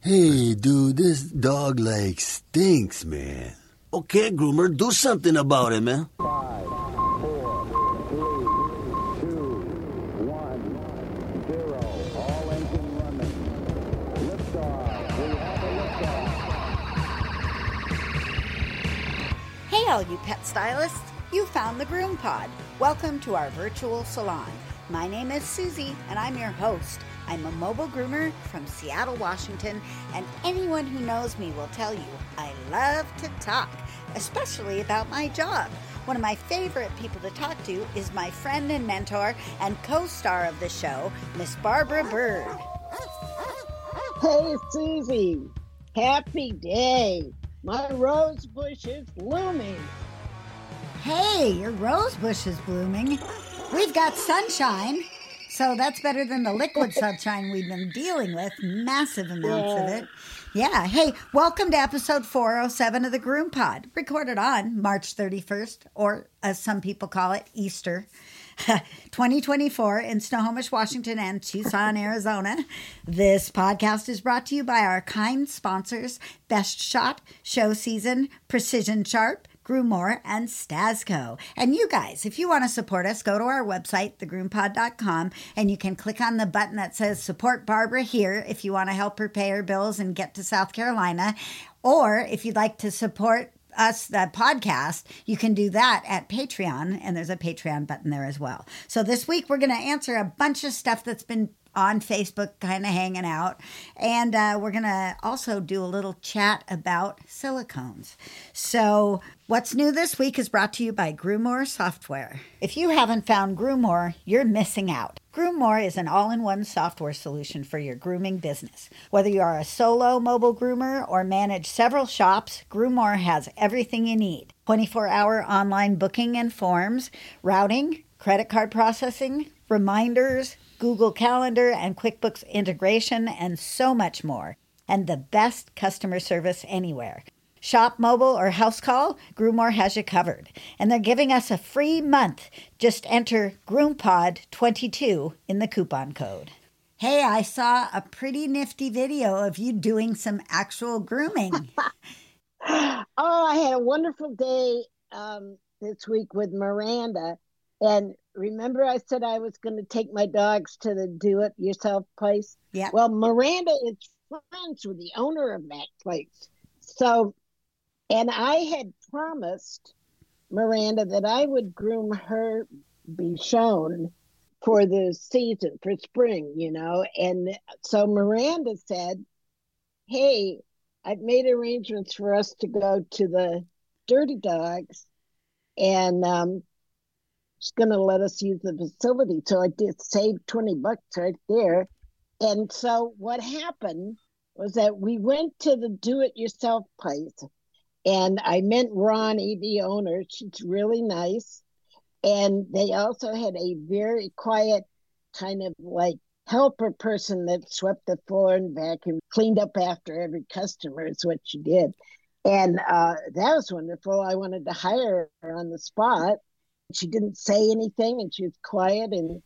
Hey, dude, this dog like stinks, man. Okay, groomer, do something about it, man. 5, 4, 3, 2, 1, 0. All engine running. Liftoff. We have a liftoff. Hey, all you pet stylists. You found the Groom Pod. Welcome to our virtual salon. My name is Susie, and I'm your host. I'm a mobile groomer from Seattle, Washington, and anyone who knows me will tell you I love to talk, especially about my job. One of my favorite people to talk to is my friend and mentor and co-star of the show, Miss Barbara Bird. Hey, Susie. Happy day. My rose bush is blooming. Hey, your rose bush is blooming. We've got sunshine. So that's better than the liquid sunshine we've been dealing with. Massive amounts of it. Yeah. Hey, welcome to episode 407 of the Groom Pod, recorded on March 31st, or as some people call it, Easter, 2024 in Snohomish, Washington and Tucson, Arizona. This podcast is brought to you by our kind sponsors, Best Shot, Show Season, Precision Sharp, Groommore, and Stasco. And you guys, if you want to support us, go to our website, thegroompod.com, and you can click on the button that says Support Barbara here if you want to help her pay her bills and get to South Carolina. Or if you'd like to support us, the podcast, you can do that at Patreon, and there's a Patreon button there as well. So this week, we're going to answer a bunch of stuff that's been on Facebook, kind of hanging out. And we're going to also do a little chat about silicones. So what's new this week is brought to you by Groommore Software. If you haven't found Groommore, you're missing out. Groommore is an all-in-one software solution for your grooming business. Whether you are a solo mobile groomer or manage several shops, Groommore has everything you need. 24-hour online booking and forms, routing, credit card processing, reminders, Google Calendar and QuickBooks integration, and so much more. And the best customer service anywhere. Shop mobile or house call, Groommore has you covered. And they're giving us a free month. Just enter GroomPod22 in the coupon code. Hey, I saw a pretty nifty video of you doing some actual grooming. Oh, I had a wonderful day this week with Miranda. And remember I said I was going to take my dogs to the do-it-yourself place? Yeah. Well, Miranda is friends with the owner of that place. So, and I had promised Miranda that I would groom her Bichon for the season, for spring, you know. And so Miranda said, hey, I've made arrangements for us to go to the Dirty Dogs, and she's going to let us use the facility. So I did save $20 right there. And so what happened was that we went to the do-it-yourself place, and I met Ronnie, the owner. She's really nice. And they also had a very quiet kind of like helper person that swept the floor and vacuumed, cleaned up after every customer is what she did. And that was wonderful. I wanted to hire her on the spot. She didn't say anything, and she was quiet, and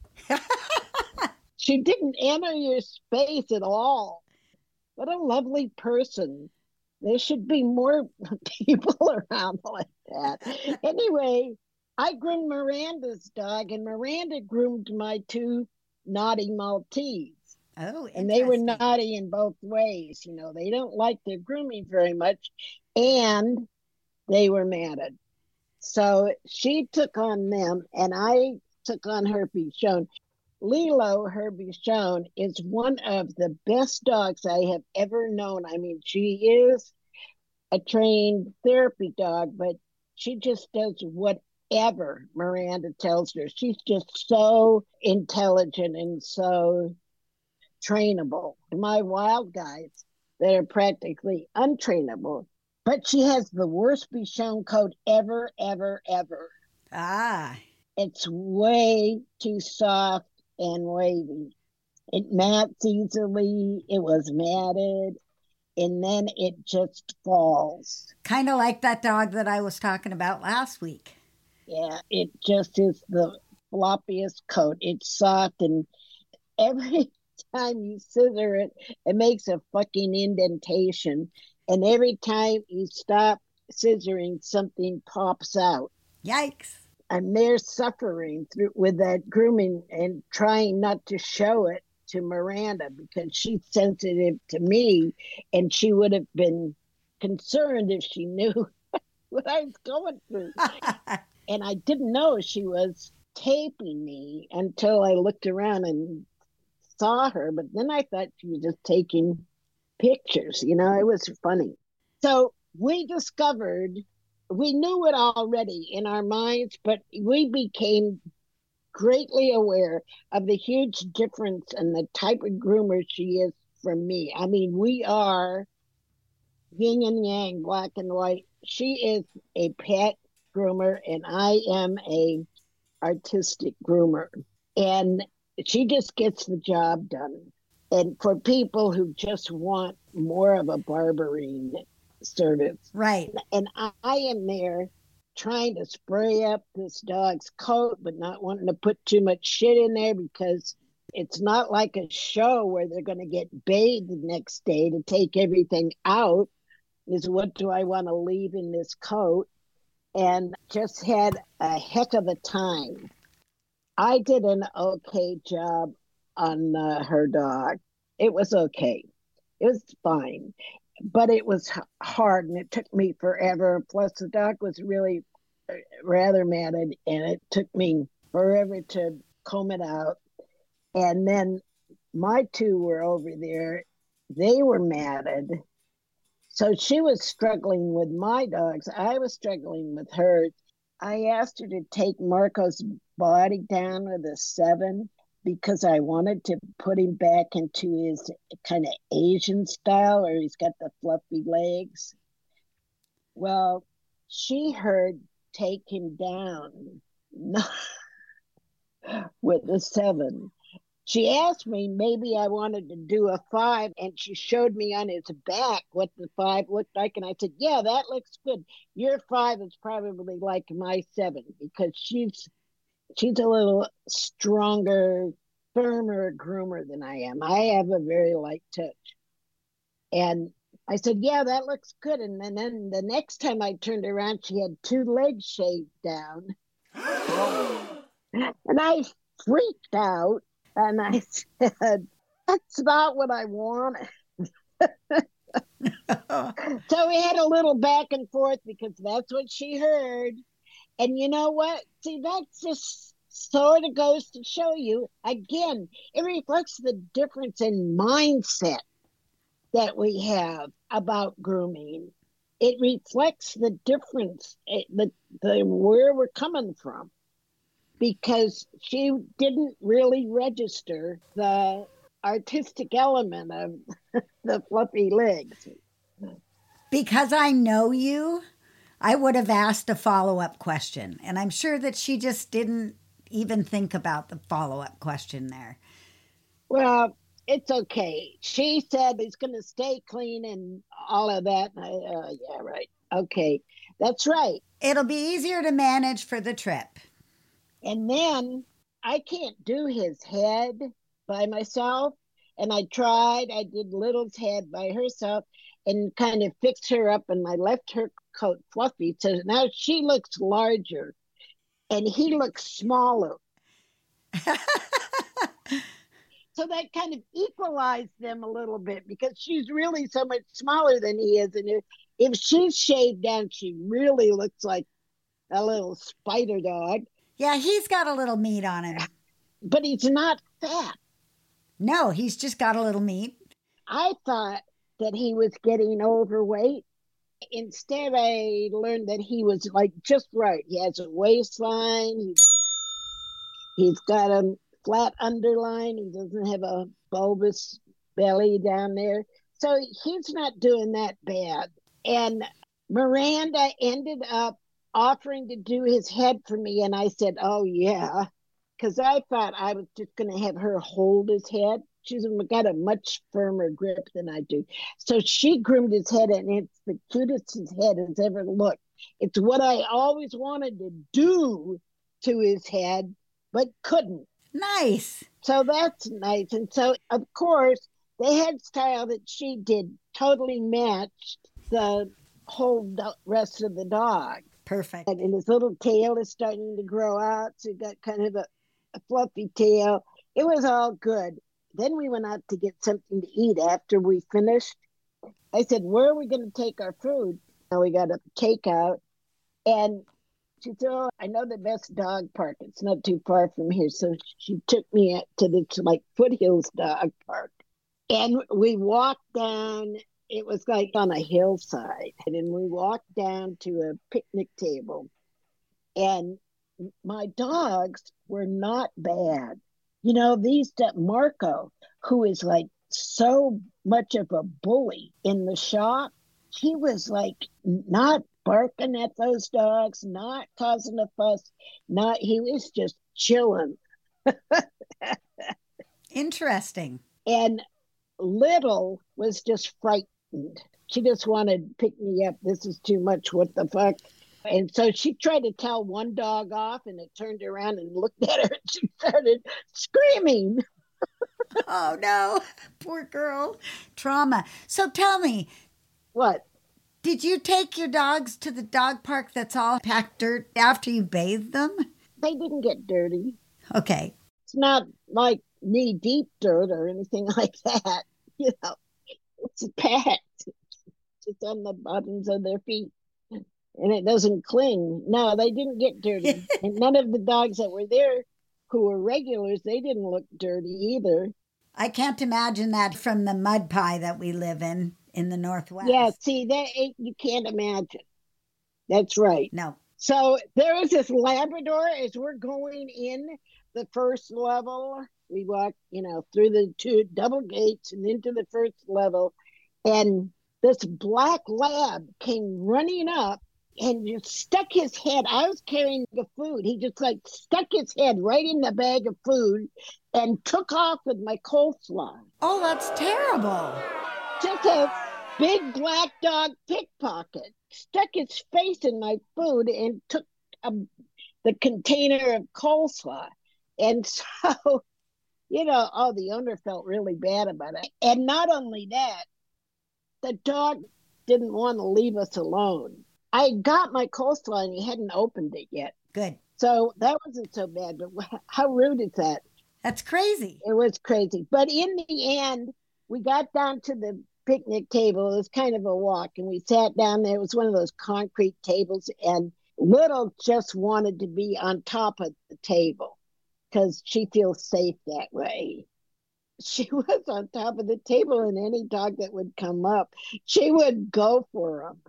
she didn't enter your space at all. What a lovely person. There should be more people around like that. Anyway, I groomed Miranda's dog, and Miranda groomed my two naughty Maltese. Oh, and they were naughty in both ways. You know, they don't like their grooming very much, and they were matted. So she took on them, and I took on her Bichon. Lilo, her Bichon, is one of the best dogs I have ever known. I mean, she is a trained therapy dog, but she just does whatever Miranda tells her. She's just so intelligent and so trainable. My wild guys that are practically untrainable. But she has the worst Bichon coat ever, ever, ever. Ah. It's way too soft and wavy. It mats easily. It was matted. And then it just falls. Kind of like that dog that I was talking about last week. Yeah, it just is the floppiest coat. It's soft, and every time you scissor it, it makes a fucking indentation. And every time you stop scissoring, something pops out. Yikes. And they're suffering through with that grooming and trying not to show it to Miranda because she's sensitive to me, and she would have been concerned if she knew what I was going through. And I didn't know she was taping me until I looked around and saw her, but then I thought she was just taking pictures. It was funny. So we discovered, we knew it already in our minds, but we became greatly aware of the huge difference in the type of groomer she is from me. I mean, we are yin and yang, black and white. She is a pet groomer, and I am a artistic groomer. And she just gets the job done. And for people who just want more of a barbering service. Right. And I am there trying to spray up this dog's coat, but not wanting to put too much shit in there because it's not like a show where they're going to get bathed the next day to take everything out. Is what do I want to leave in this coat? And just had a heck of a time. I did an okay job on her dog. It was okay. It was fine. But it was hard, and it took me forever. Plus, the dog was really rather matted, and it took me forever to comb it out. And then my two were over there. They were matted. So she was struggling with my dogs. I was struggling with hers. I asked her to take Marco's body down with a 7 because I wanted to put him back into his kind of Asian style, where he's got the fluffy legs. Well, she heard take him down with a 7. She asked me maybe I wanted to do a 5, and she showed me on his back what the 5 looked like. And I said, yeah, that looks good. Your 5 is probably like my 7 because she's a little stronger, firmer groomer than I am. I have a very light touch. And I said, yeah, that looks good. And then the next time I turned around, she had 2 legs shaved down. And I freaked out. And I said, that's not what I wanted. So we had a little back and forth because that's what she heard. And you know what? See, that just sort of goes to show you, again, it reflects the difference in mindset that we have about grooming. It reflects the difference, the where we're coming from. Because she didn't really register the artistic element of the fluffy legs. Because I know you, I would have asked a follow-up question. And I'm sure that she just didn't even think about the follow-up question there. Well, it's okay. She said he's going to stay clean and all of that. And yeah, right. Okay, that's right. It'll be easier to manage for the trip. And then I can't do his head by myself. And I tried. I did Little's head by herself and kind of fixed her up, and I left her coat fluffy. So now she looks larger and he looks smaller. So that kind of equalized them a little bit because she's really so much smaller than he is. And if she's shaved down, she really looks like a little spider dog. Yeah, he's got a little meat on him. But he's not fat. No, he's just got a little meat. I thought that he was getting overweight. Instead, I learned that he was like just right. He has a waistline. He's got a flat underline. He doesn't have a bulbous belly down there. So he's not doing that bad. And Miranda ended up offering to do his head for me, and I said, oh yeah, because I thought I was just going to have her hold his head. She's got a much firmer grip than I do. So she groomed his head, and it's the cutest his head has ever looked. It's what I always wanted to do to his head, but couldn't. Nice. So that's nice. And so, of course, the hairstyle that she did totally matched the whole rest of the dog. Perfect. And his little tail is starting to grow out. So he got kind of a fluffy tail. It was all good. Then we went out to get something to eat after we finished. I said, where are we going to take our food? Now we got a takeout. And she said, oh, I know the best dog park. It's not too far from here. So she took me to this like Foothills dog park. And we walked down. It was like on a hillside. And then we walked down to a picnic table. And my dogs were not bad. You know, Marco, who is like so much of a bully in the shop, he was like not barking at those dogs, not causing a fuss, he was just chilling. Interesting. And Little was just frightened. She just wanted to pick me up. This is too much. What the fuck? And so she tried to tell one dog off, and it turned around and looked at her, and she started screaming. Oh, no. Poor girl. Trauma. So tell me, What? did you take your dogs to the dog park that's all packed dirt after you bathed them? They didn't get dirty. Okay. It's not like knee-deep dirt or anything like that. You know, it's packed. It's on the bottoms of their feet. And it doesn't cling. No, they didn't get dirty. And none of the dogs that were there who were regulars, they didn't look dirty either. I can't imagine that from the mud pie that we live in the Northwest. Yeah, see, you can't imagine. That's right. No. So there was this Labrador as we're going in the first level. We walked, through the two double gates and into the first level. And this black lab came running up and just stuck his head. I was carrying the food. He just like stuck his head right in the bag of food and took off with my coleslaw. Oh, that's terrible. Just a big black dog pickpocket. Stuck his face in my food and took the container of coleslaw. And so, the owner felt really bad about it. And not only that, the dog didn't want to leave us alone. I got my coleslaw and he hadn't opened it yet. Good. So that wasn't so bad, but how rude is that? That's crazy. It was crazy. But in the end, we got down to the picnic table. It was kind of a walk, and we sat down there. It was one of those concrete tables, and Little just wanted to be on top of the table because she feels safe that way. She was on top of the table, and any dog that would come up, she would go for him.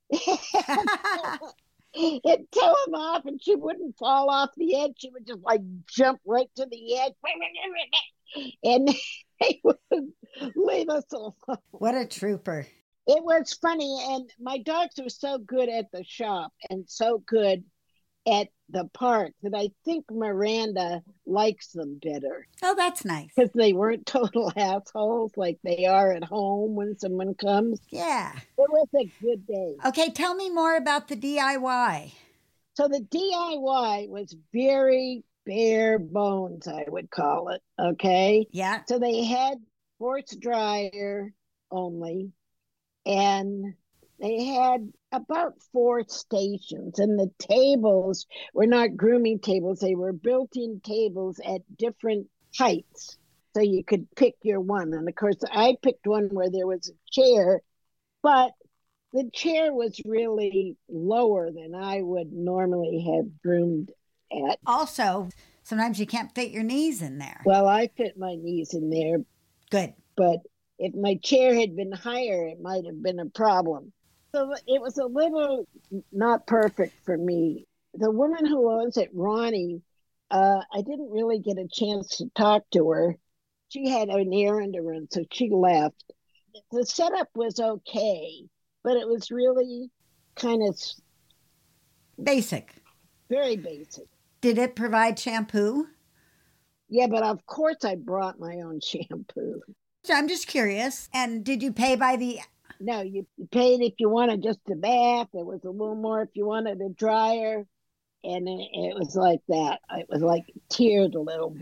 It'd tow him off, and she wouldn't fall off the edge. She would just like jump right to the edge, and they would leave us alone. What a trooper. It was funny, and my dogs were so good at the shop and so good at the park that I think Miranda likes them better. Oh, that's nice. Because they weren't total assholes like they are at home when someone comes. Yeah. It was a good day. Okay, tell me more about the DIY. So the DIY was very bare bones, I would call it. Okay. Yeah. So they had sports dryer only, and they had about 4 stations, and the tables were not grooming tables. They were built-in tables at different heights. So you could pick your one. And of course, I picked one where there was a chair, but the chair was really lower than I would normally have groomed at. Also, sometimes you can't fit your knees in there. Well, I fit my knees in there, Good. but if my chair had been higher, it might have been a problem. So it was a little not perfect for me. The woman who owns it, Ronnie, I didn't really get a chance to talk to her. She had an errand to run, so she left. The setup was okay, but it was really kind of Basic. very basic. Did it provide shampoo? Yeah, but of course I brought my own shampoo. I'm just curious. And did you pay by the... No, you paid if you wanted just a bath. There was a little more if you wanted a dryer. And it was like that. It was like tiered a little bit.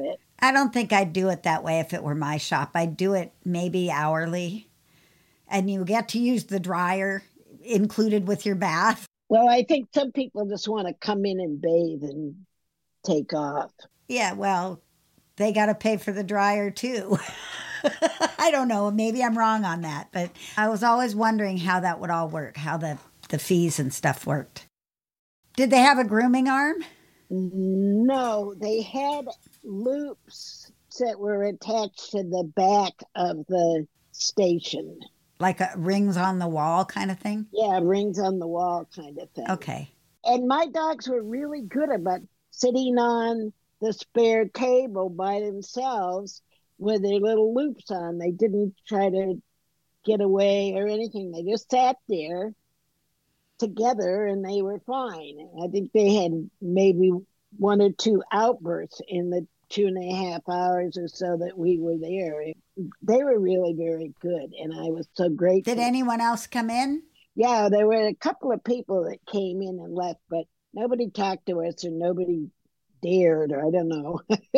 I don't think I'd do it that way if it were my shop. I'd do it maybe hourly. And you get to use the dryer included with your bath. Well, I think some people just want to come in and bathe and take off. Yeah, well, they got to pay for the dryer too. I don't know. Maybe I'm wrong on that. But I was always wondering how that would all work, how the fees and stuff worked. Did they have a grooming arm? No, they had loops that were attached to the back of the station. Like rings on the wall kind of thing? Yeah, rings on the wall kind of thing. Okay. And my dogs were really good about sitting on the spare table by themselves with their little loops on. They didn't try to get away or anything. They just sat there together and they were fine. I think they had maybe one or two outbursts in the 2.5 hours or so that we were there. They were really very good, and I was so grateful. Did anyone else come in? Yeah, there were a couple of people that came in and left, but nobody talked to us or nobody dared, or I don't know.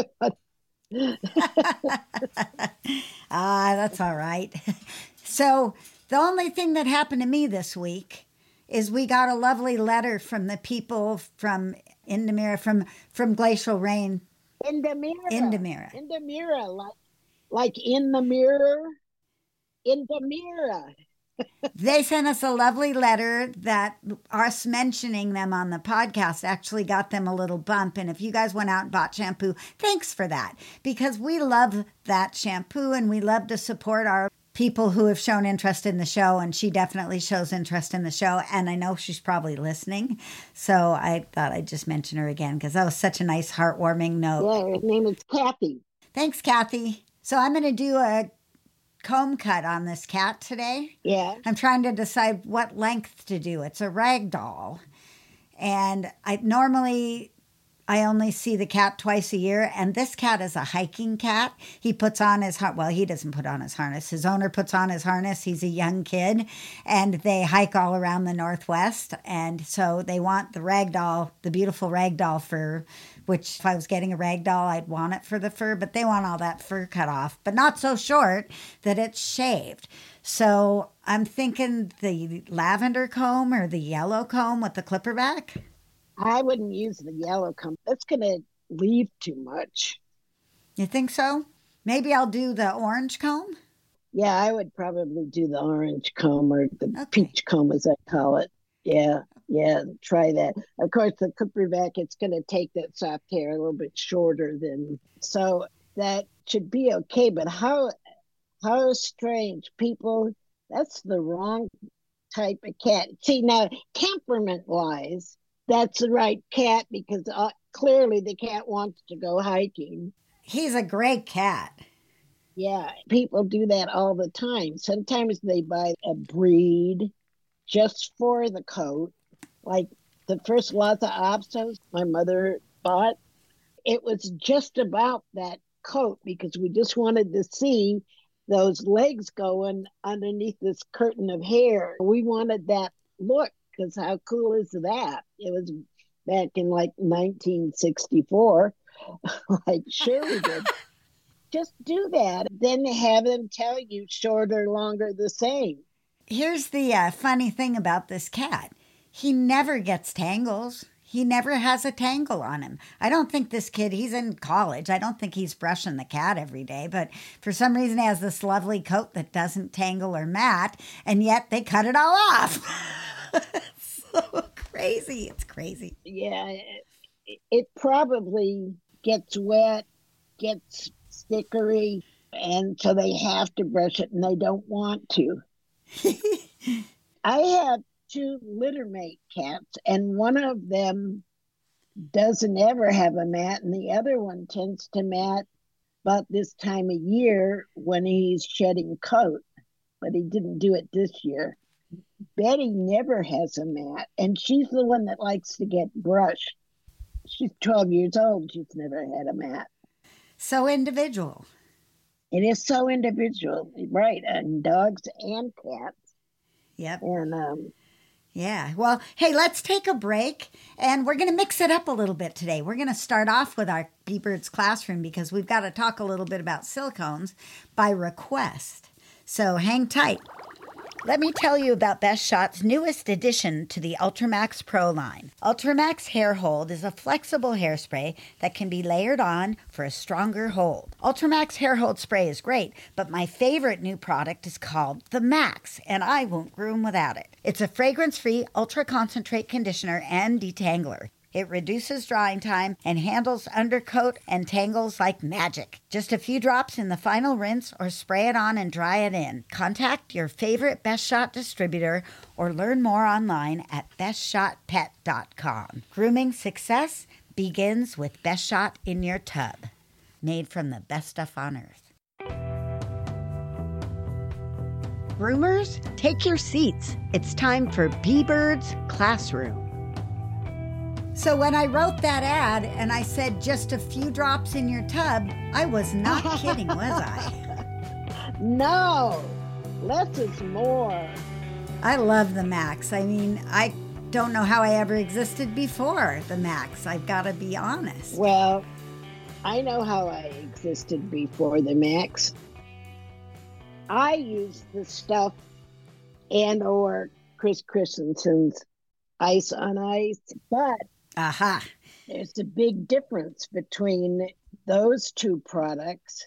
That's all right. So the only thing that happened to me this week is we got a lovely letter from the people from Indamira, from Glacial Rain. Indamira, like in the mirror. Indamira. They sent us a lovely letter that us mentioning them on the podcast actually got them a little bump. And if you guys went out and bought shampoo, thanks for that, because we love that shampoo and we love to support our people who have shown interest in the show. And she definitely shows interest in the show. And I know she's probably listening. So I thought I'd just mention her again because that was such a nice, heartwarming note. Yeah, her name is Kathy. Thanks, Kathy. So I'm going to do a comb cut on this cat today. Yeah. I'm trying to decide what length to do. It's a rag doll. And I only see the cat twice a year, and this cat is a hiking cat. He puts on his he doesn't put on his harness. His owner puts on his harness. He's a young kid, and they hike all around the Northwest. And so they want the rag doll, the beautiful rag doll fur, which if I was getting a rag doll, I'd want it for the fur, but they want all that fur cut off, but not so short that it's shaved. So I'm thinking the lavender comb or the yellow comb with the clipper back. I wouldn't use the yellow comb. That's going to leave too much. You think so? Maybe I'll do the orange comb? Yeah, I would probably do the orange comb or the peach comb, as I call it. Yeah, try that. Of course, the clipper back, it's going to take that soft hair a little bit shorter than... So that should be okay, but how strange. People, that's the wrong type of cat. See, now, temperament-wise, that's the right cat because clearly the cat wants to go hiking. He's a great cat. Yeah, people do that all the time. Sometimes they buy a breed just for the coat. Like the first Lhasa Apsos my mother bought, it was just about that coat because we just wanted to see those legs going underneath this curtain of hair. We wanted that look. Because how cool is that? It was back in like 1964. Like, sure we did. Just do that. Then have them tell you shorter, longer, the same. Here's the funny thing about this cat. He never gets tangles. He never has a tangle on him. I don't think this kid, he's in college. I don't think he's brushing the cat every day. But for some reason, he has this lovely coat that doesn't tangle or mat. And yet they cut it all off. It's so crazy. It's crazy. Yeah, it probably gets wet, gets stickery, and so they have to brush it and they don't want to. I have 2 littermate cats, and one of them doesn't ever have a mat, and the other one tends to mat about this time of year when he's shedding coat, but he didn't do it this year. Betty never has a mat, and she's the one that likes to get brushed. She's 12 years old. She's never had a mat. So individual. It is so individual, right? And dogs and cats. Yep. And Yeah. Well, hey, let's take a break and we're going to mix it up a little bit today. We're going to start off with our B-Birds classroom because we've got to talk a little bit about silicones by request. So hang tight. Let me tell you about Best Shot's newest addition to the Ultramax Pro line. Ultramax Hair Hold is a flexible hairspray that can be layered on for a stronger hold. Ultramax Hair Hold Spray is great, but my favorite new product is called the Max, and I won't groom without it. It's a fragrance-free ultra-concentrate conditioner and detangler. It reduces drying time and handles undercoat and tangles like magic. Just a few drops in the final rinse or spray it on and dry it in. Contact your favorite Best Shot distributor or learn more online at bestshotpet.com. Grooming success begins with Best Shot in your tub. Made from the best stuff on earth. Groomers, take your seats. It's time for B-Birds Classroom. So when I wrote that ad and I said just a few drops in your tub, I was not kidding, was I? No, less is more. I love the Max. I mean, I don't know how I ever existed before the Max. I've got to be honest. Well, I know how I existed before the Max. I used the stuff and or Chris Christensen's Ice on Ice, but Aha. there's a big difference between those two products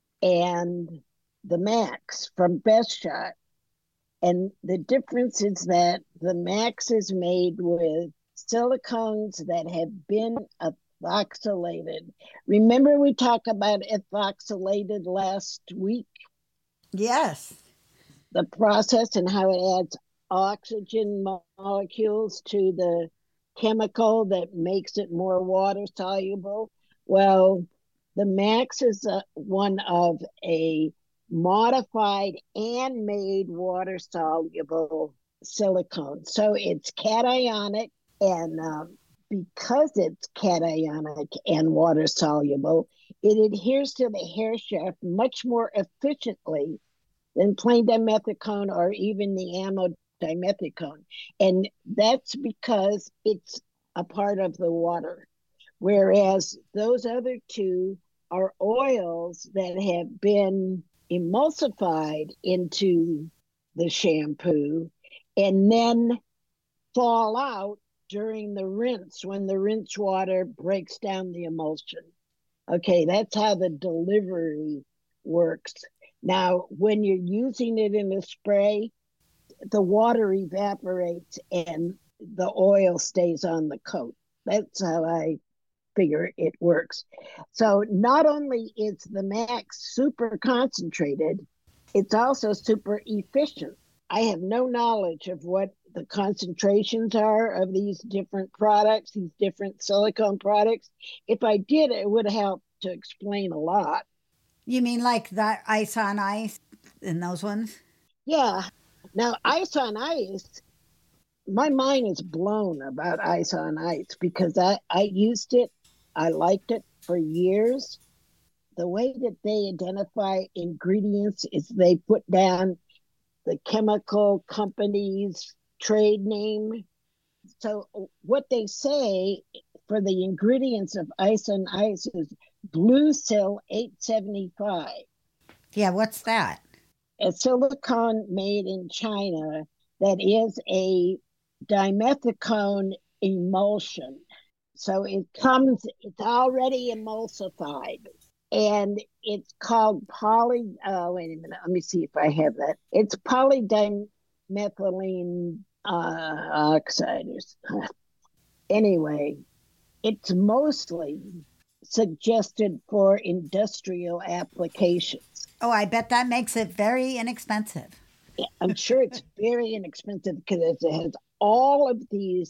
and the Max from Best Shot. And the difference is that the Max is made with silicones that have been ethoxylated. Remember we talked about ethoxylated last week? Yes. The process and how it adds oxygen molecules to the chemical that makes it more water soluble. Well, the Max is one of a modified and made water soluble silicone. So it's cationic, and because it's cationic and water soluble, it adheres to the hair shaft much more efficiently than plain dimethicone or even the dimethicone. And that's because it's a part of the water. Whereas those other two are oils that have been emulsified into the shampoo and then fall out during the rinse when the rinse water breaks down the emulsion. Okay, that's how the delivery works. Now, when you're using it in a spray, the water evaporates and the oil stays on the coat. That's how I figure it works. So not only is the Max super concentrated, it's also super efficient. I have no knowledge of what the concentrations are of these different products, these different silicone products. If I did, it would help to explain a lot. You mean like that Ice on Ice and those ones? Yeah. Now, Ice on Ice, my mind is blown about Ice on Ice because I used it. I liked it for years. The way that they identify ingredients is they put down the chemical company's trade name. So what they say for the ingredients of Ice on Ice is Blue Sil 875. Yeah, what's that? A silicone made in China that is a dimethicone emulsion. So it's already emulsified. And it's called wait a minute, let me see if I have that. It's polydimethylene oxide. Anyway, it's mostly suggested for industrial applications. Oh, I bet that makes it very inexpensive. I'm sure it's very inexpensive because it has all of these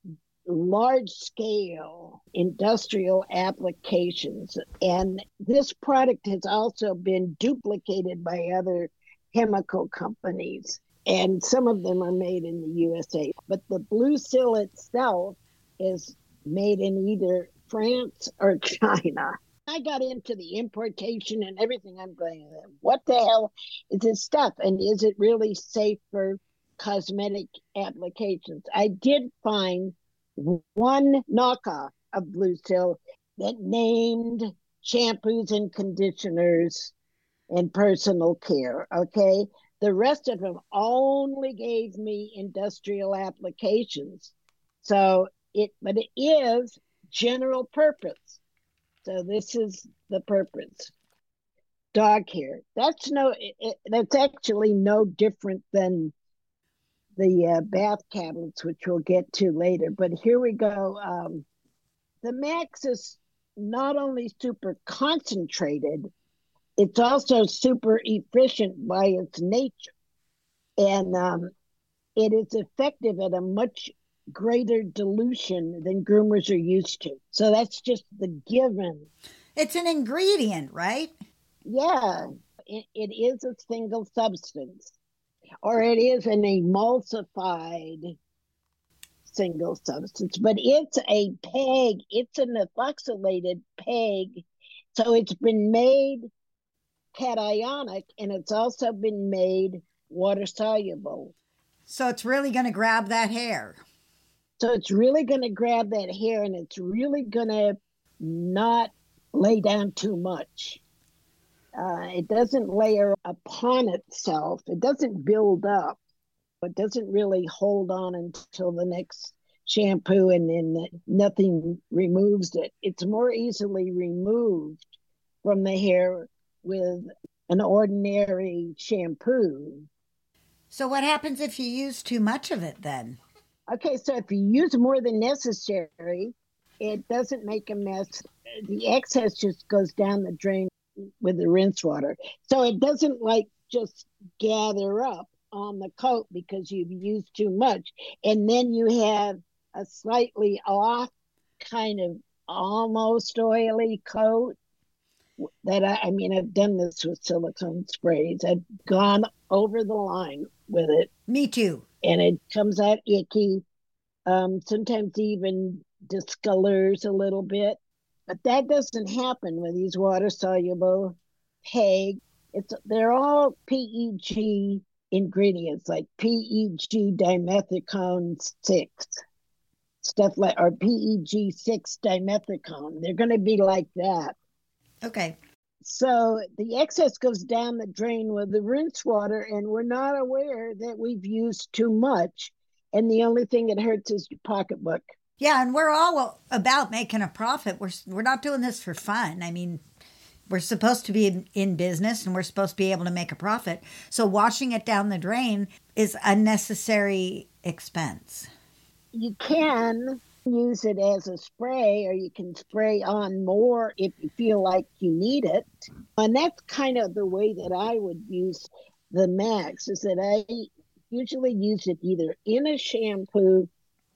large-scale industrial applications. And this product has also been duplicated by other chemical companies. And some of them are made in the USA. But the Blue Sil itself is made in either France or China. I got into the importation and everything. I'm going, what the hell is this stuff? And is it really safe for cosmetic applications. I did find one knockoff of Blue Seal that named shampoos and conditioners and personal care. Okay. The rest of them only gave me industrial applications. But it is general purpose. So this is the purpose. Dog hair. That's actually no different than the bath tablets, which we'll get to later. But here we go. The Max is not only super concentrated, it's also super efficient by its nature. And it is effective at a much greater dilution than groomers are used to. So that's just the given. It's an ingredient, right? Yeah, it is a single substance, or it is an emulsified single substance, but it's a PEG. It's an ethoxylated PEG. So it's been made cationic, and it's also been made water soluble. So it's really going to grab that hair. So it's really going to grab that hair, and it's really going to not lay down too much. It doesn't layer upon itself. It doesn't build up. It doesn't really hold on until the next shampoo, and then nothing removes it. It's more easily removed from the hair with an ordinary shampoo. So what happens if you use too much of it then? Okay, so if you use more than necessary, it doesn't make a mess. The excess just goes down the drain with the rinse water. So it doesn't just gather up on the coat because you've used too much. And then you have a slightly off kind of almost oily coat that I've done this with silicone sprays. I've gone over the line with it. Me too. And it comes out icky, sometimes even discolors a little bit. But that doesn't happen with these water-soluble PEG. They're all PEG ingredients, like PEG dimethicone 6, stuff like, or PEG 6 dimethicone. They're going to be like that. Okay. So the excess goes down the drain with the rinse water, and we're not aware that we've used too much. And the only thing that hurts is your pocketbook. Yeah, and we're all about making a profit. We're not doing this for fun. I mean, we're supposed to be in business, and we're supposed to be able to make a profit. So washing it down the drain is unnecessary expense. You can use it as a spray, or you can spray on more if you feel like you need it. And that's kind of the way that I would use the Max, is that I usually use it either in a shampoo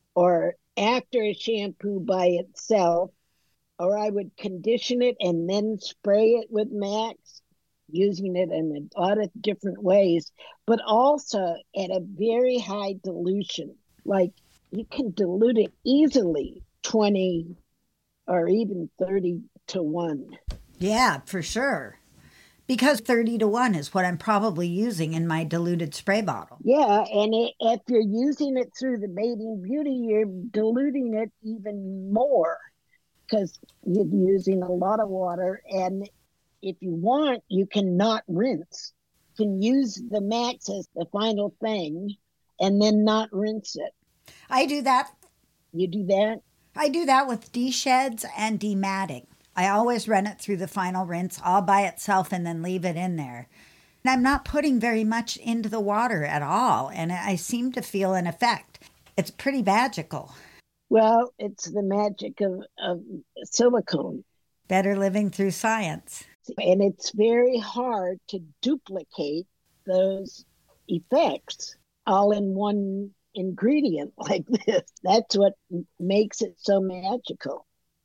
or after a shampoo by itself, or I would condition it and then spray it with Max, using it in a lot of different ways, but also at a very high dilution. Like, you can dilute it easily 20 or even 30 to 1. Yeah, for sure. Because 30 to 1 is what I'm probably using in my diluted spray bottle. Yeah, and if you're using it through the Bathing Beauty, you're diluting it even more because you're using a lot of water. And if you want, you can not rinse. You can use the Max as the final thing and then not rinse it. I do that. You do that? I do that with de-sheds and dematting. I always run it through the final rinse all by itself and then leave it in there. And I'm not putting very much into the water at all, and I seem to feel an effect. It's pretty magical. Well, it's the magic of silicone. Better living through science. And it's very hard to duplicate those effects all in one ingredient like this. That's what makes it so magical.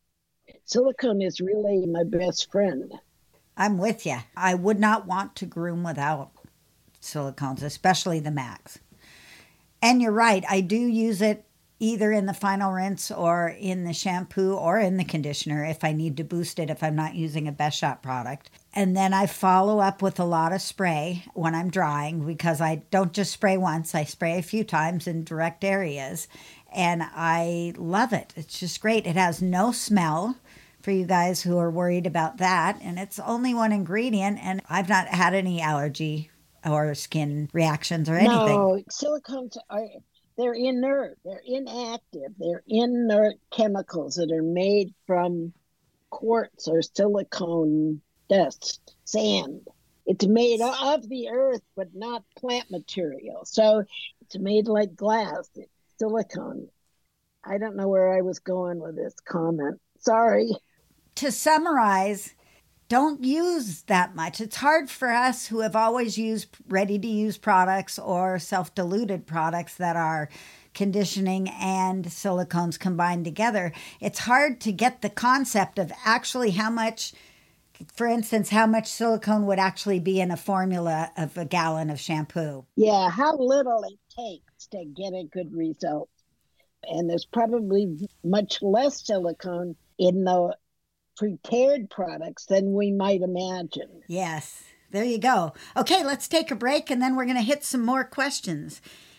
Silicone is really my best friend. I'm with you. I would not want to groom without silicones, especially the Max. And you're right. I do use it either in the final rinse or in the shampoo or in the conditioner if I need to boost it, if I'm not using a Best Shot product. And then I follow up with a lot of spray when I'm drying, because I don't just spray once, I spray a few times in direct areas. And I love it. It's just great. It has no smell for you guys who are worried about that. And it's only one ingredient, and I've not had any allergy or skin reactions or anything. No, silicones are, they're inert, they're inactive, they're inert chemicals that are made from quartz or silicone dust, sand. It's made of the earth, but not plant material. So it's made like glass, it's silicone. I don't know where I was going with this comment. Sorry. To summarize, don't use that much. It's hard for us who have always used ready-to-use products or self-diluted products that are conditioning and silicones combined together. It's hard to get the concept of actually how much, for instance, how much silicone would actually be in a formula of a gallon of shampoo. Yeah, how little it takes to get a good result. And there's probably much less silicone in the prepared products than we might imagine. Yes, there you go. Okay, let's take a break, and then we're going to hit some more questions.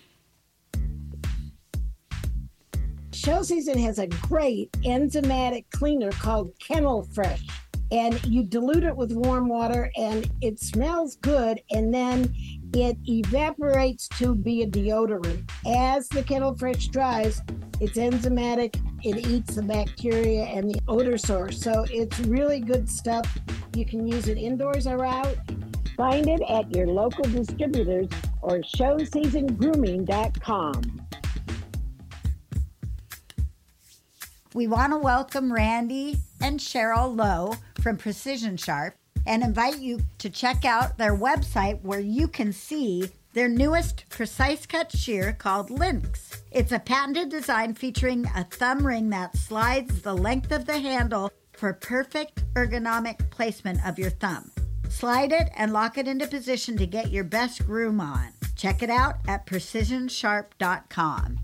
Show Season has a great enzymatic cleaner called Kennel Fresh. And you dilute it with warm water, and it smells good, and then it evaporates to be a deodorant. As the Kennel Fresh dries, it's enzymatic, it eats the bacteria and the odor source. So it's really good stuff. You can use it indoors or out. Find it at your local distributors or showseasongrooming.com. We want to welcome Randy and Cheryl Lowe from Precision Sharp and invite you to check out their website, where you can see their newest precise cut shear called Lynx. It's a patented design featuring a thumb ring that slides the length of the handle for perfect ergonomic placement of your thumb. Slide it and lock it into position to get your best groom on. Check it out at precisionsharp.com.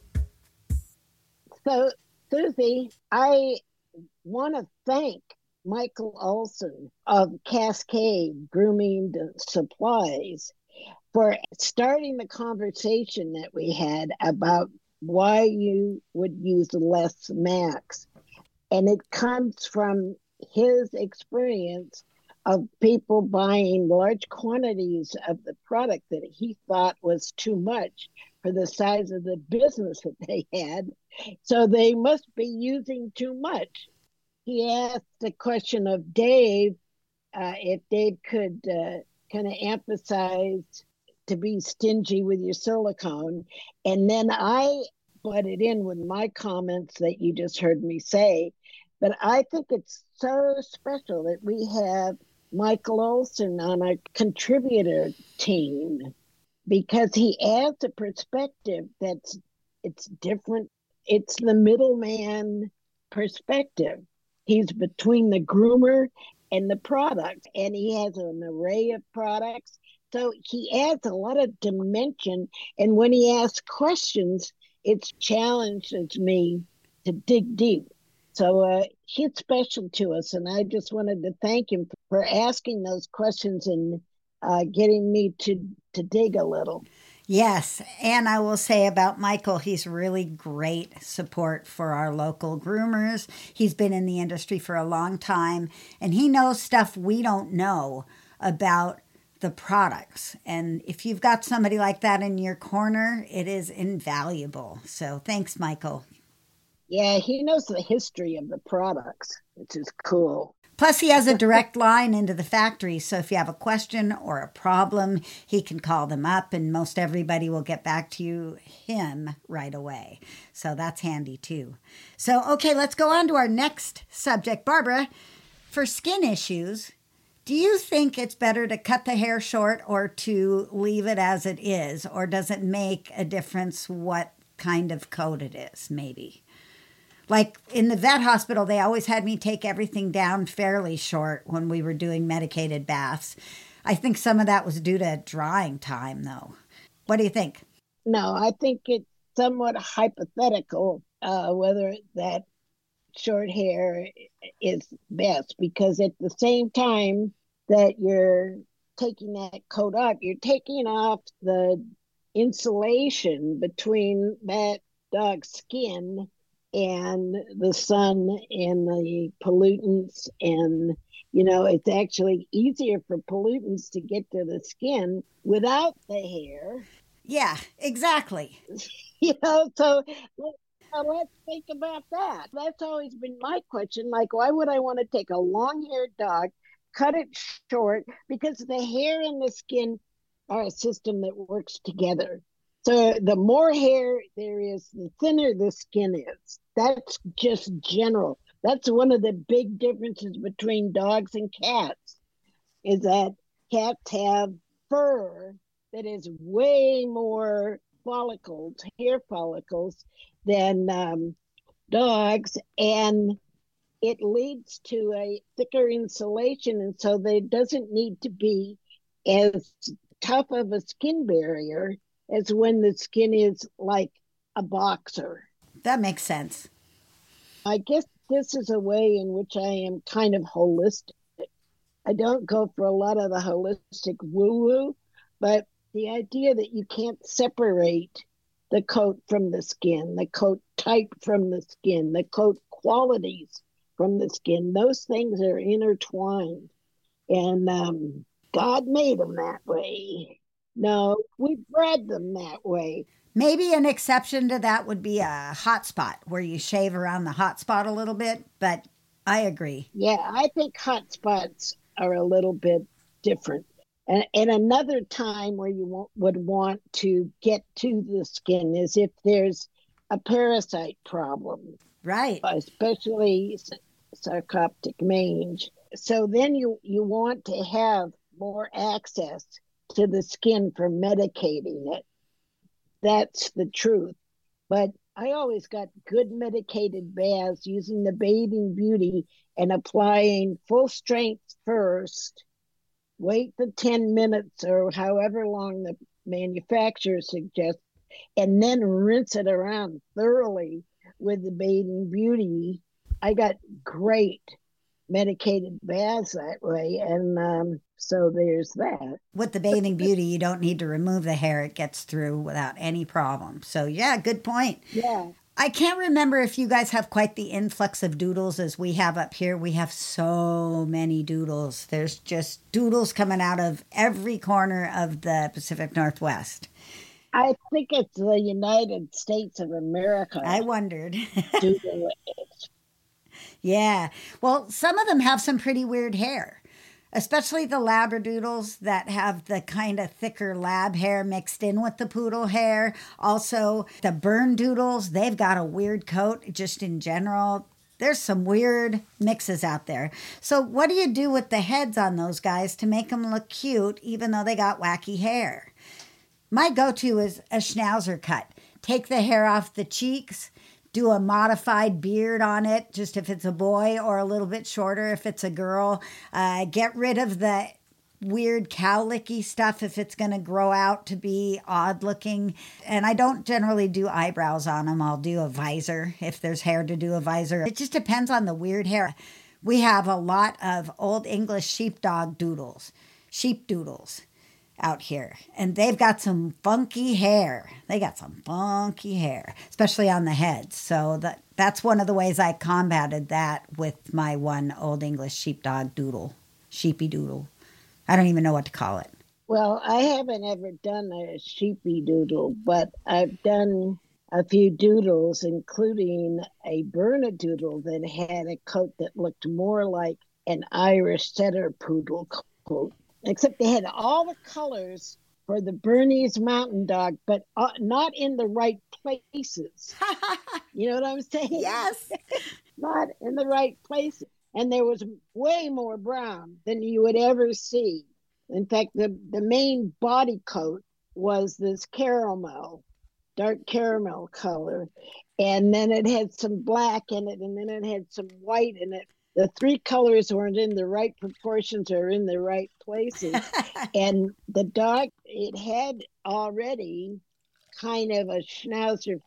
So, Susie, I want to thank Michael Olson of Cascade Grooming Supplies for starting the conversation that we had about why you would use less Max. And it comes from his experience of people buying large quantities of the product that he thought was too much for the size of the business that they had. So they must be using too much. He asked the question of Dave, if Dave could kind of emphasize to be stingy with your silicone. And then I butted in with my comments that you just heard me say. But I think it's so special that we have Michael Olson on our contributor team, because he adds a perspective it's different. It's the middleman perspective. He's between the groomer and the product, and he has an array of products. So he adds a lot of dimension. And when he asks questions, it challenges me to dig deep. So he's special to us. And I just wanted to thank him for asking those questions and getting me to dig a little. Yes, and I will say about Michael, he's really great support for our local groomers. He's been in the industry for a long time, and he knows stuff we don't know about the products. And if you've got somebody like that in your corner, it is invaluable. So thanks, Michael. Yeah, he knows the history of the products, which is cool. Plus, he has a direct line into the factory, so if you have a question or a problem, he can call them up, and most everybody will get back to him right away. So that's handy, too. So, okay, let's go on to our next subject. Barbara, for skin issues, do you think it's better to cut the hair short or to leave it as it is, or does it make a difference what kind of coat it is, maybe? Like in the vet hospital, they always had me take everything down fairly short when we were doing medicated baths. I think some of that was due to drying time, though. What do you think? No, I think it's somewhat hypothetical whether that short hair is best, because at the same time, that you're taking that coat off. You're taking off the insulation between that dog's skin and the sun and the pollutants. And, it's actually easier for pollutants to get to the skin without the hair. Yeah, exactly. So let's think about that. That's always been my question. Like, why would I want to take a long-haired dog, cut it short? Because the hair and the skin are a system that works together. So the more hair there is, the thinner the skin is. That's just general. That's one of the big differences between dogs and cats, is that cats have fur that is way more follicles, hair follicles, than dogs, and it leads to a thicker insulation, and so there doesn't need to be as tough of a skin barrier as when the skin is like a boxer. That makes sense. I guess this is a way in which I am kind of holistic. I don't go for a lot of the holistic woo-woo, but the idea that you can't separate the coat from the skin, the coat type from the skin, the coat qualities from the skin, those things are intertwined. And God made them that way. No, we bred them that way. Maybe an exception to that would be a hot spot where you shave around the hot spot a little bit, but I agree. Yeah, I think hot spots are a little bit different. And another time where you would want to get to the skin is if there's a parasite problem. Right. Especially sarcoptic mange. So then you want to have more access to the skin for medicating it. That's the truth. But I always got good medicated baths using the Bathing Beauty and applying full strength first. Wait the 10 minutes or however long the manufacturer suggests, and then rinse it around thoroughly with the Bathing Beauty. I got great medicated baths that way, and so there's that. With the Bathing Beauty, you don't need to remove the hair. It gets through without any problem. So, yeah, good point. Yeah. I can't remember if you guys have quite the influx of doodles as we have up here. We have so many doodles. There's just doodles coming out of every corner of the Pacific Northwest. I think it's the United States of America. I wondered. Doodle. Yeah. Well, some of them have some pretty weird hair, especially the Labradoodles that have the kind of thicker lab hair mixed in with the poodle hair. Also, the Berndoodles, they've got a weird coat just in general. There's some weird mixes out there. So what do you do with the heads on those guys to make them look cute, even though they got wacky hair? My go-to is a Schnauzer cut. Take the hair off the cheeks, do a modified beard on it, just if it's a boy, or a little bit shorter if it's a girl. Get rid of the weird cowlicky stuff if it's going to grow out to be odd looking. And I don't generally do eyebrows on them. I'll do a visor if there's hair to do a visor. It just depends on the weird hair. We have a lot of Old English sheepdog doodles, sheep doodles out here, and they've got some funky hair. They got some funky hair, especially on the heads. So that's one of the ways I combated that with my one Old English sheepdog doodle, sheepy doodle. I don't even know what to call it. Well, I haven't ever done a sheepy doodle, but I've done a few doodles, including a Bernedoodle that had a coat that looked more like an Irish setter poodle coat. Except they had all the colors for the Bernese Mountain Dog, but not in the right places. You know what I'm saying? Yes. Not in the right places. And there was way more brown than you would ever see. In fact, the main body coat was this caramel, dark caramel color. And then it had some black in it, and then it had some white in it. The three colors weren't in the right proportions or in the right places. And the dog, it had already kind of a Schnauzer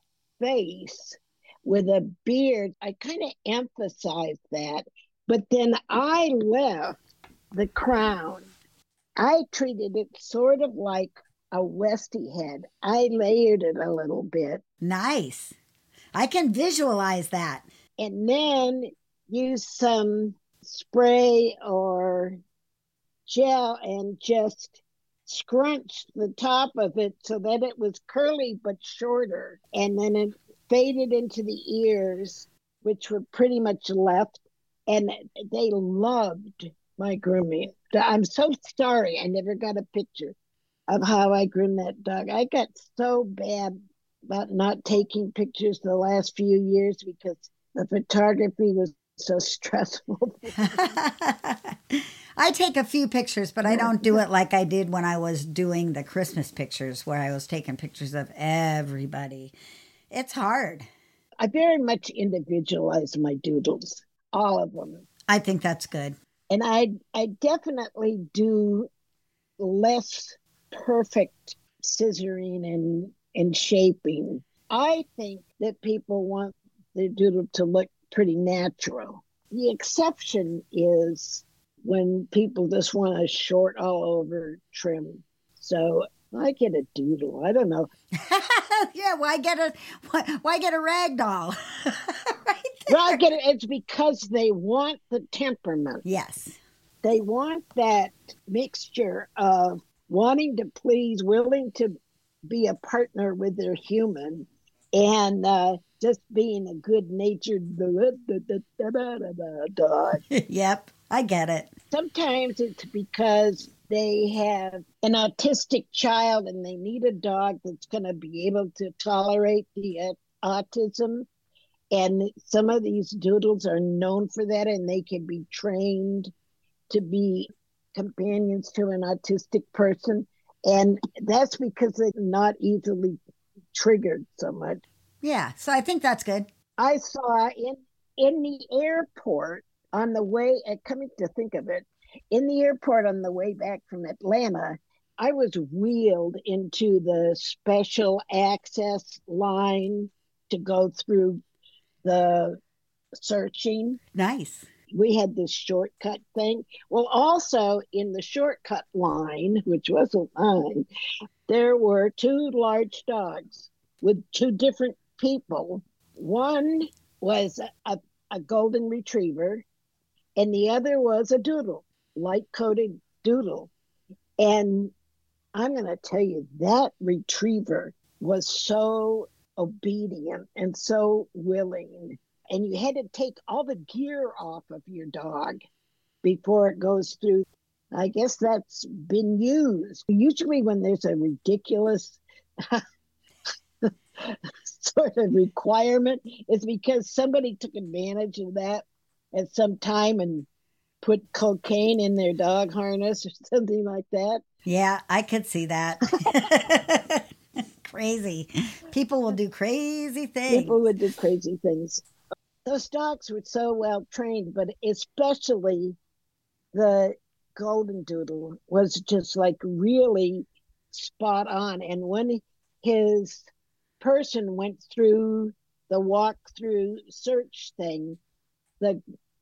face with a beard. I kind of emphasized that. But then I left the crown. I treated it sort of like a Westie head. I layered it a little bit. Nice. I can visualize that. And then use some spray or gel and just scrunched the top of it so that it was curly but shorter. And then it faded into the ears, which were pretty much left. And they loved my grooming. I'm so sorry I never got a picture of how I groomed that dog. I got so bad about not taking pictures the last few years because the photography was so stressful. I take a few pictures, but I don't do it like I did when I was doing the Christmas pictures where I was taking pictures of everybody. It's hard. I very much individualize my doodles, all of them. I think that's good. And I definitely do less perfect scissoring and shaping. I think that people want their doodle to look pretty natural. The exception is when people just want a short all over trim. So I get a doodle. I don't know. Yeah, why get a rag doll? Right there. Well, I get it. It's because they want the temperament. Yes. They want that mixture of wanting to please, willing to be a partner with their human, and just being a good-natured dog. Yep, I get it. Sometimes it's because they have an autistic child and they need a dog that's going to be able to tolerate the autism. And some of these doodles are known for that, and they can be trained to be companions to an autistic person. And that's because they're not easily triggered so much. Yeah, so I think that's good. I saw in the airport on the way, coming to think of it, in the airport on the way back from Atlanta, I was wheeled into the special access line to go through the searching. Nice. We had this shortcut thing. Well, also in the shortcut line, which wasn't mine, there were two large dogs with two different people. One was a golden retriever, and the other was a doodle, light-coated doodle. And I'm going to tell you, that retriever was so obedient and so willing. And you had to take all the gear off of your dog before it goes through. I guess that's been used. Usually when there's a ridiculous sort of requirement, it's because somebody took advantage of that at some time and put cocaine in their dog harness or something like that. Yeah, I could see that. Crazy. People will do crazy things. People would do crazy things. Those dogs were so well trained, but especially the golden doodle was just like really spot on. And when his person went through the walk-through search thing, the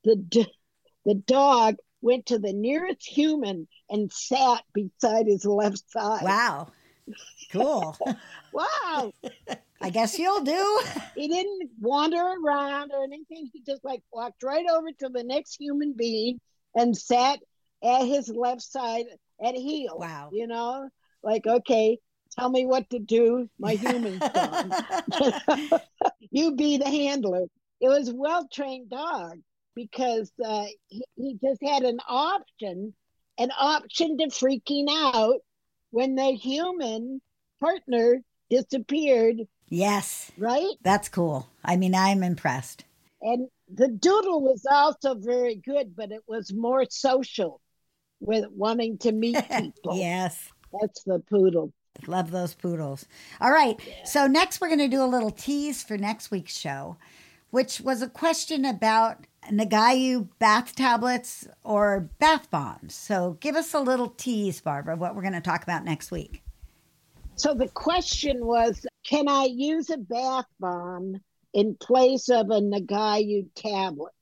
dog went to the nearest human and sat beside his left side. Wow. Cool. Wow. I guess you'll do. He didn't wander around or anything. He just like walked right over to the next human being and sat at his left side at heel. Wow. You know, like, okay, tell me what to do. My human's gone. You be the handler. It was a well-trained dog because he just had an option to freaking out when the human partner disappeared. Yes. Right? That's cool. I mean, I'm impressed. And the doodle was also very good, but it was more social with wanting to meet people. Yes. That's the poodle. Love those poodles. All right. Yeah. So next we're going to do a little tease for next week's show, which was a question about Nagayu bath tablets or bath bombs. So give us a little tease, Barbara, what we're going to talk about next week. So the question was, can I use a bath bomb in place of a Nagayu tablet?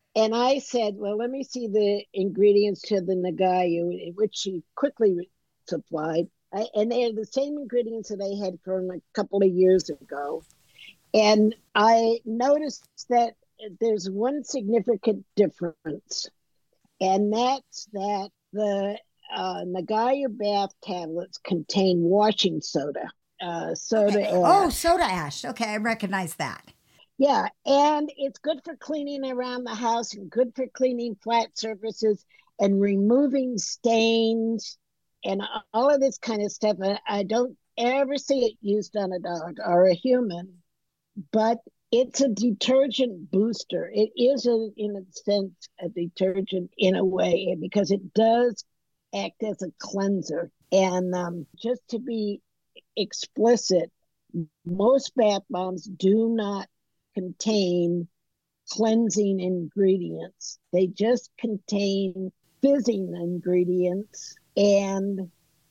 And I said, well, let me see the ingredients to the Nagayu, which she quickly supplied. And they are the same ingredients that I had from a couple of years ago. And I noticed that there's one significant difference, and that's that the Nagayu bath tablets contain washing soda. Soda Okay. ash. Oh, soda ash. Okay, I recognize that. Yeah, and it's good for cleaning around the house and good for cleaning flat surfaces and removing stains and all of this kind of stuff. I don't ever see it used on a dog or a human, but it's a detergent booster. It is, in a sense, a detergent in a way because it does act as a cleanser. And just to be explicit, most bath bombs do not contain cleansing ingredients. They just contain fizzing ingredients and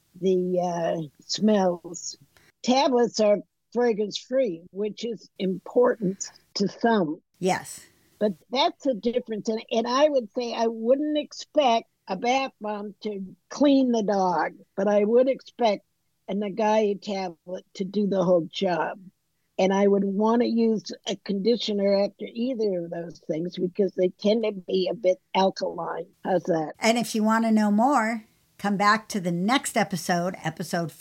the smells. Tablets are fragrance free, which is important to some. Yes. But that's a difference. And I would say I wouldn't expect a bath bomb to clean the dog, but I would expect a Nagayu tablet to do the whole job. And I would want to use a conditioner after either of those things because they tend to be a bit alkaline. How's that? And if you want to know more, come back to the next episode, episode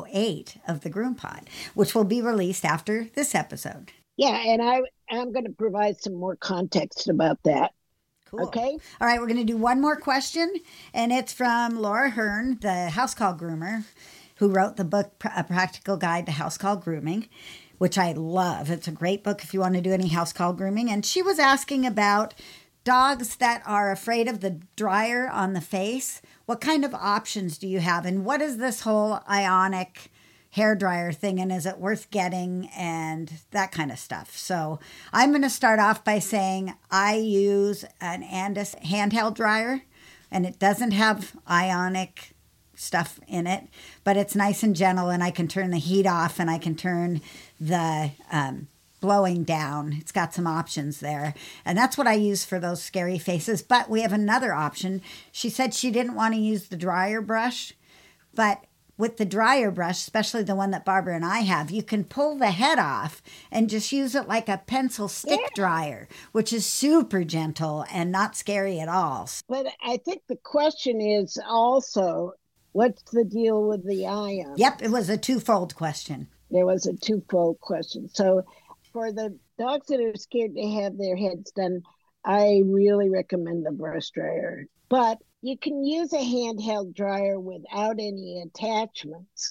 408 of the Groom Pod, which will be released after this episode. Yeah, and I'm going to provide some more context about that. Cool. Okay. All right, we're going to do one more question, and it's from Laura Hearn, the house call groomer, who wrote the book, A Practical Guide to House Call Grooming, which I love. It's a great book if you want to do any house call grooming. And she was asking about dogs that are afraid of the dryer on the face. What kind of options do you have? And what is this whole ionic hair dryer thing? And is it worth getting? And that kind of stuff. So I'm going to start off by saying I use an Andis handheld dryer, and it doesn't have ionic stuff in it, but it's nice and gentle, and I can turn the heat off and I can turn the blowing down. It's got some options there, and that's what I use for those scary faces. But we have another option. She said she didn't want to use the dryer brush, but with the dryer brush, especially the one that Barbara and I have, you can pull the head off and just use it like a pencil stick dryer, which is super gentle and not scary at all. But I think the question is also, what's the deal with the ion? Yep, it was a twofold question. There was a twofold question. So for the dogs that are scared to have their heads done, I really recommend the brush dryer. But you can use a handheld dryer without any attachments,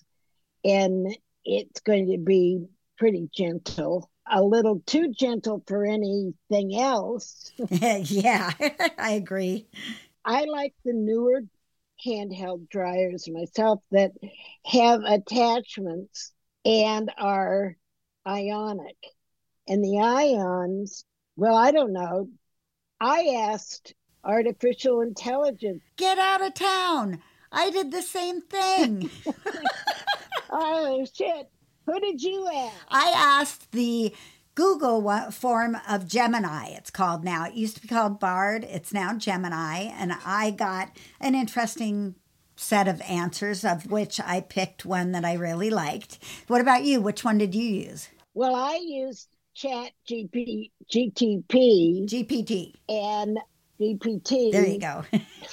and it's going to be pretty gentle. A little too gentle for anything else. Yeah, I agree. I like the newer handheld dryers myself that have attachments and are ionic. And the ions, well, I don't know. I asked artificial intelligence. Get out of town. I did the same thing. Oh, shit. Who did you ask? I asked the Google form of Gemini, it's called now. It used to be called Bard. It's now Gemini. And I got an interesting set of answers, of which I picked one that I really liked. What about you? Which one did you use? Well, I used GPT and GPT. There you go.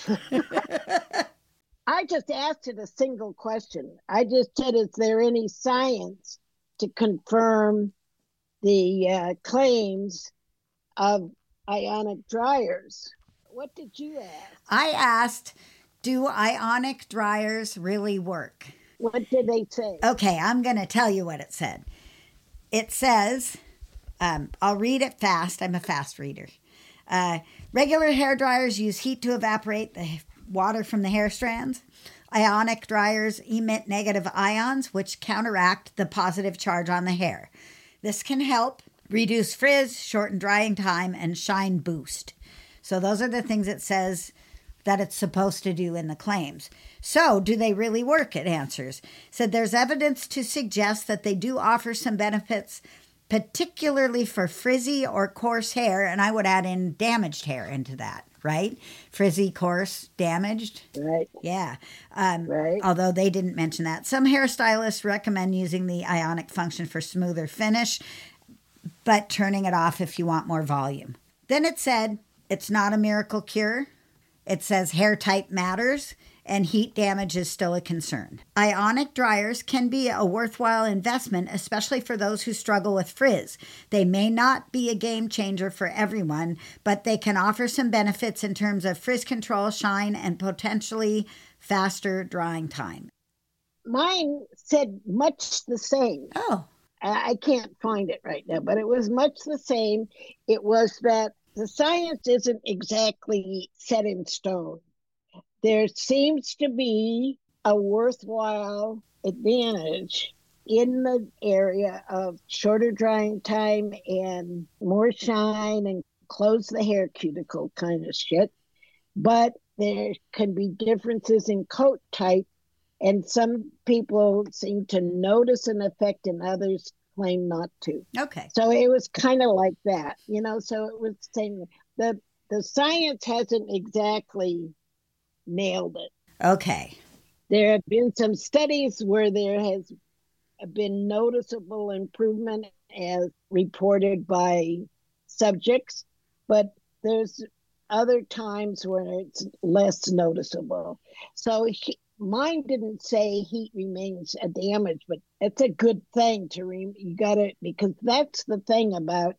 I just asked it a single question. I just said, is there any science to confirm the claims of ionic dryers? What did you ask? I asked, do ionic dryers really work? What did they say? Okay, I'm going to tell you what it said. It says, I'll read it fast. I'm a fast reader. Regular hair dryers use heat to evaporate the water from the hair strands. Ionic dryers emit negative ions, which counteract the positive charge on the hair. This can help reduce frizz, shorten drying time, and shine boost. So those are the things it says that it's supposed to do in the claims. So do they really work? It answers. Said there's evidence to suggest that they do offer some benefits, particularly for frizzy or coarse hair, and I would add in damaged hair into that, right? Frizzy, coarse, damaged. Right. Yeah. Right. Although they didn't mention that. Some hairstylists recommend using the ionic function for smoother finish, but turning it off if you want more volume. Then it said it's not a miracle cure. It says hair type matters and heat damage is still a concern. Ionic dryers can be a worthwhile investment, especially for those who struggle with frizz. They may not be a game changer for everyone, but they can offer some benefits in terms of frizz control, shine, and potentially faster drying time. Mine said much the same. Oh, I can't find it right now, but it was much the same. It was that the science isn't exactly set in stone. There seems to be a worthwhile advantage in the area of shorter drying time and more shine and close the hair cuticle kind of shit. But there can be differences in coat type, and some people seem to notice an effect and others claim not to. okay. So it was kind of like that, so it was saying the science hasn't exactly nailed it. Okay. There have been some studies where there has been noticeable improvement as reported by subjects, but there's other times where it's less noticeable. So mine didn't say heat remains a damage, but it's a good thing to you got it, because that's the thing about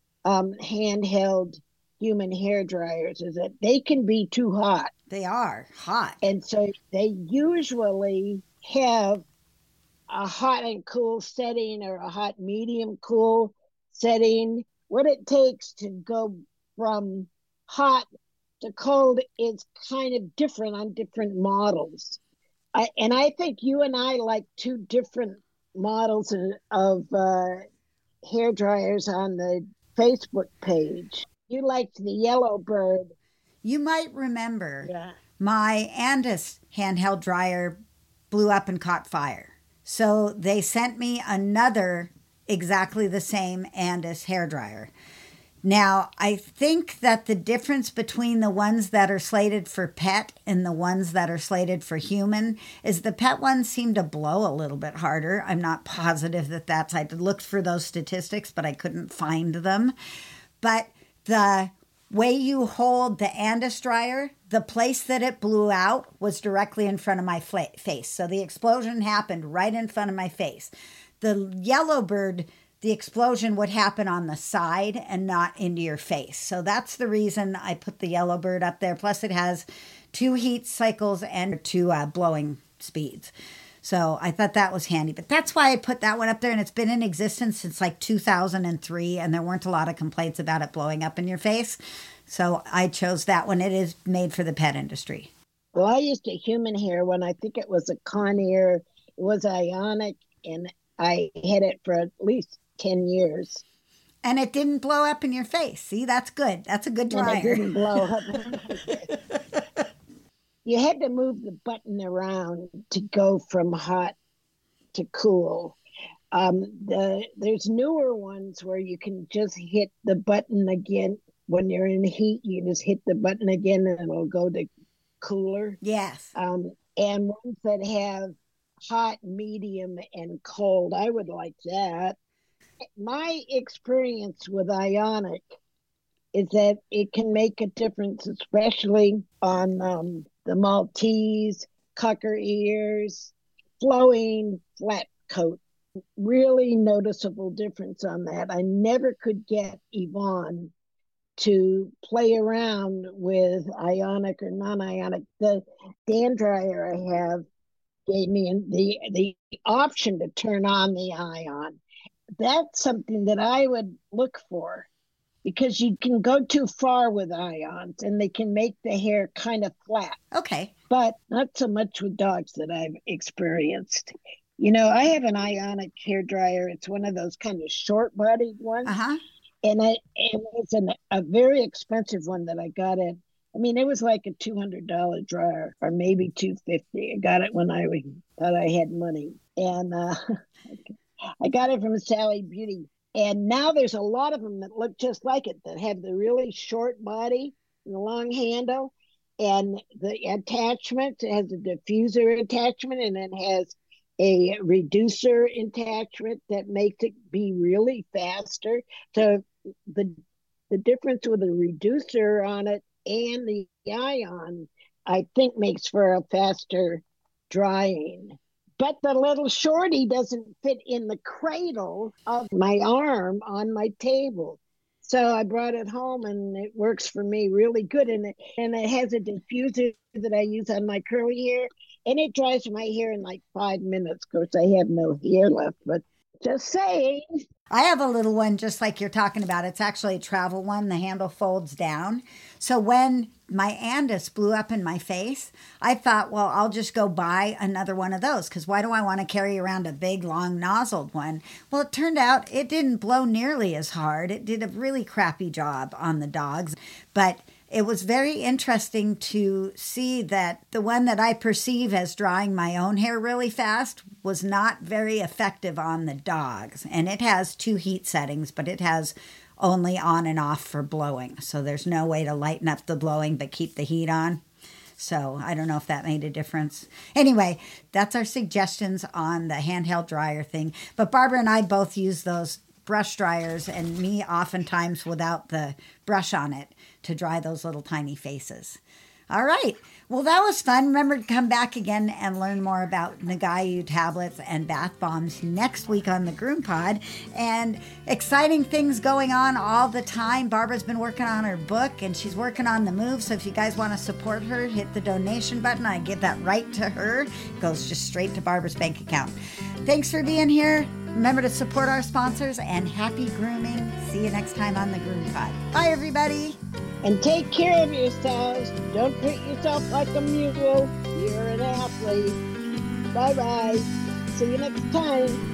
handheld human hair dryers, is that they can be too hot. They are hot. And so they usually have a hot and cool setting or a hot medium cool setting. What it takes to go from hot to cold is kind of different on different models. I think you and I like two different models of hair dryers on the Facebook page. You liked the Yellowbird. You might remember my Andis handheld dryer blew up and caught fire. So they sent me another exactly the same Andis hairdryer. Now, I think that the difference between the ones that are slated for pet and the ones that are slated for human is the pet ones seem to blow a little bit harder. I'm not positive I looked for those statistics, but I couldn't find them. But the way you hold the Andis dryer, the place that it blew out was directly in front of my face. So the explosion happened right in front of my face. The Yellowbird, the explosion would happen on the side and not into your face. So that's the reason I put the Yellowbird up there. Plus it has 2 heat cycles and 2 blowing speeds. So I thought that was handy. But that's why I put that one up there. And it's been in existence since like 2003. And there weren't a lot of complaints about it blowing up in your face. So I chose that one. It is made for the pet industry. Well, I used a human hair one. I think it was a Conair. It was ionic. And I had it for at least 10 years. And it didn't blow up in your face. See, that's good. That's a good dryer. And it didn't blow up. You had to move the button around to go from hot to cool. There's newer ones where you can just hit the button again. When you're in heat, you just hit the button again and it'll go to cooler. Yes. And ones that have hot, medium, and cold, I would like that. My experience with Ionic is that it can make a difference, especially on the Maltese, Cocker ears, flowing flat coat. Really noticeable difference on that. I never could get Yvonne to play around with ionic or non-ionic. The Dan dryer I have gave me the option to turn on the ion. That's something that I would look for, because you can go too far with ions and they can make the hair kind of flat. Okay. But not so much with dogs that I've experienced. You know, I have an ionic hair dryer. It's one of those kind of short-bodied ones. Uh-huh. And it was a very expensive one that I got it. I mean, it was like a $200 dryer, or maybe $250. I got it when I thought I had money. And I got it from Sally Beauty. And now there's a lot of them that look just like it, that have the really short body and the long handle. And the attachment has a diffuser attachment, and it has a reducer attachment that makes it be really faster. So the difference with the reducer on it and the ion, I think, makes for a faster drying. But the little shorty doesn't fit in the cradle of my arm on my table. So I brought it home, and it works for me really good. And it has a diffuser that I use on my curly hair, and it dries my hair in like 5 minutes. Of course, I have no hair left, but just saying. I have a little one just like you're talking about. It's actually a travel one. The handle folds down. So when my Andis blew up in my face, I thought, well, I'll just go buy another one of those, because why do I want to carry around a big, long, nozzled one? Well, it turned out it didn't blow nearly as hard. It did a really crappy job on the dogs, but it was very interesting to see that the one that I perceive as drying my own hair really fast was not very effective on the dogs. And it has 2 heat settings, but it has only on and off for blowing. So there's no way to lighten up the blowing but keep the heat on. So I don't know if that made a difference. Anyway, that's our suggestions on the handheld dryer thing. But Barbara and I both use those brush dryers, and me oftentimes without the brush on it, to dry those little tiny faces. All right. Well, that was fun. Remember to come back again and learn more about Nagayu tablets and bath bombs next week on the Groom Pod. And exciting things going on all the time. Barbara's been working on her book, and she's working on the move. So if you guys want to support her, hit the donation button. I give that right to her. It goes just straight to Barbara's bank account. Thanks for being here. Remember to support our sponsors, and happy grooming. See you next time on the Groom Pod. Bye, everybody. And take care of yourselves. Don't treat yourself like a mule. You're an athlete. Bye-bye. See you next time.